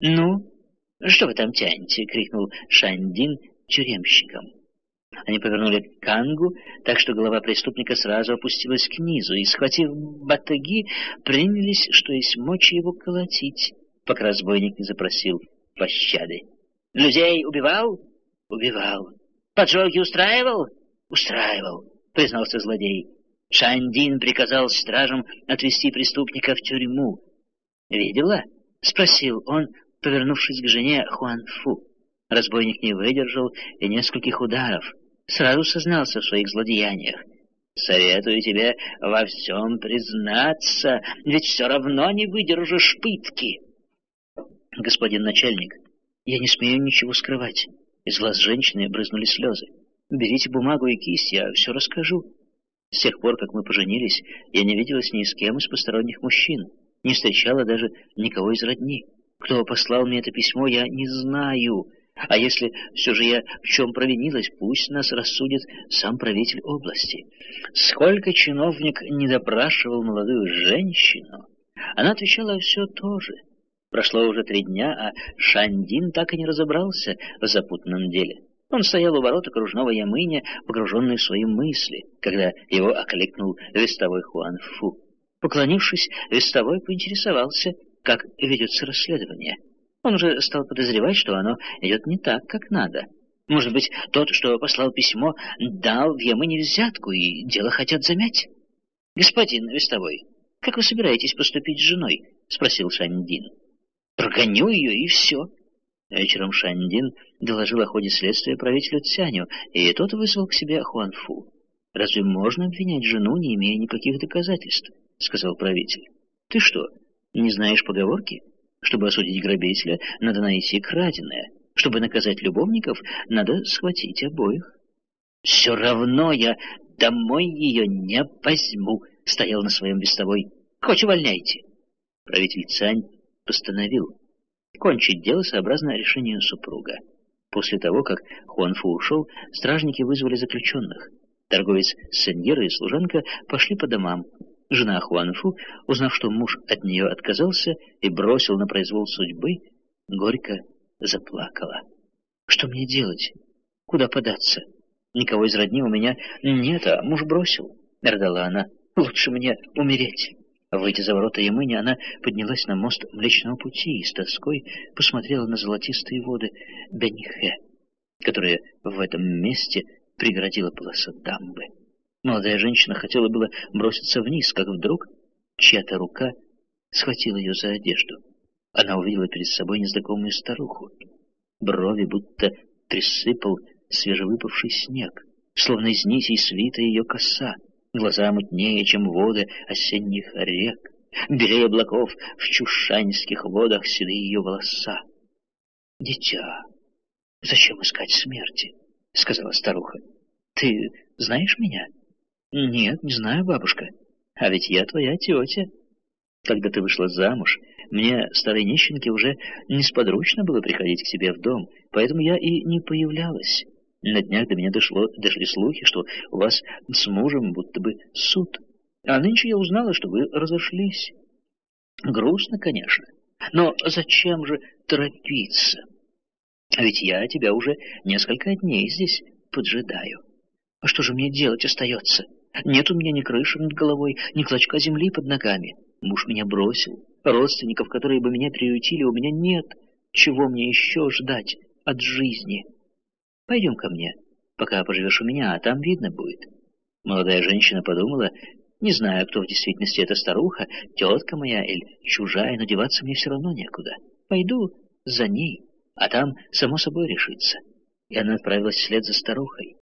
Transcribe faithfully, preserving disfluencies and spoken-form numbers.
«Ну, что вы там тянете?» — крикнул Шандин тюремщикам. Они повернули к Кангу, так что голова преступника сразу опустилась к низу, и, схватив батаги, принялись, что есть мочи, его колотить, пока разбойник не запросил пощады. «Людей убивал?» «Убивал». «Поджоги устраивал?» «Устраивал», — признался злодей. Шандин приказал стражам отвезти преступника в тюрьму. «Видела?» — спросил он, повернувшись к жене Хуанфу. Разбойник не выдержал и нескольких ударов. Сразу сознался в своих злодеяниях. «Советую тебе во всем признаться, ведь все равно не выдержишь пытки». «Господин начальник, я не смею ничего скрывать». Из глаз женщины брызнули слезы. «Берите бумагу и кисть, я все расскажу. С тех пор, как мы поженились, я не виделась ни с кем из посторонних мужчин, не встречала даже никого из родни. Кто послал мне это письмо, я не знаю. А если все же я в чем провинилась, пусть нас рассудит сам правитель области». Сколько чиновник не допрашивал молодую женщину, она отвечала все то же. Прошло уже три дня, а Шандин так и не разобрался в запутанном деле. Он стоял у ворот окружного Ямыня, погруженный в свои мысли, когда его окликнул вестовой Хуанфу. Поклонившись, вестовой поинтересовался, как ведется расследование. Он уже стал подозревать, что оно идет не так, как надо. Может быть, тот, что послал письмо, дал в Ямыне взятку, и дело хотят замять? — Господин вестовой, как вы собираетесь поступить с женой? — спросил Шандин. — Прогоню ее, и все. Вечером Шандин доложил о ходе следствия правителю Цяню, и тот вызвал к себе Хуанфу. — Разве можно обвинять жену, не имея никаких доказательств? — сказал правитель. — Ты что, не знаешь поговорки? Чтобы осудить грабителя, надо найти краденое. Чтобы наказать любовников, надо схватить обоих. — Все равно я домой ее не возьму, — стоял на своем вестовой. — Хоть увольняйте. Правитель Цянь постановил кончить дело сообразно решению супруга. После того, как Хуанфу ушел, стражники вызвали заключенных. Торговец Сеньера и служанка пошли по домам. Жена Хуанфу, узнав, что муж от нее отказался и бросил на произвол судьбы, горько заплакала. «Что мне делать? Куда податься? Никого из родни у меня нет, а муж бросил», — рыдала она. «Лучше мне умереть». Выйдя за ворота Ямыни, она поднялась на мост Млечного Пути и с тоской посмотрела на золотистые воды Бенихэ, которые в этом месте преградила полоса дамбы. Молодая женщина хотела было броситься вниз, как вдруг чья-то рука схватила ее за одежду. Она увидела перед собой незнакомую старуху. Брови будто присыпал свежевыпавший снег, словно из нитей свита ее коса. Глаза мутнее, чем воды осенних рек, белее облаков в чушанских водах седые ее волоса. — Дитя, зачем искать смерти? — сказала старуха. — Ты знаешь меня? — Нет, не знаю, бабушка. А ведь я твоя тетя. Когда ты вышла замуж, мне, старой нищенке, уже несподручно было приходить к себе в дом, поэтому я и не появлялась. На днях до меня дошло, дошли слухи, что у вас с мужем будто бы суд. А нынче я узнала, что вы разошлись. Грустно, конечно, но зачем же торопиться? А ведь я тебя уже несколько дней здесь поджидаю. А что же мне делать остается? Нет у меня ни крыши над головой, ни клочка земли под ногами. Муж меня бросил. Родственников, которые бы меня приютили, у меня нет. Чего мне еще ждать от жизни? Пойдем ко мне, пока поживешь у меня, а там видно будет. Молодая женщина подумала, не знаю, кто в действительности эта старуха, тетка моя или чужая, но деваться мне все равно некуда. Пойду за ней, а там само собой решится. И она отправилась вслед за старухой.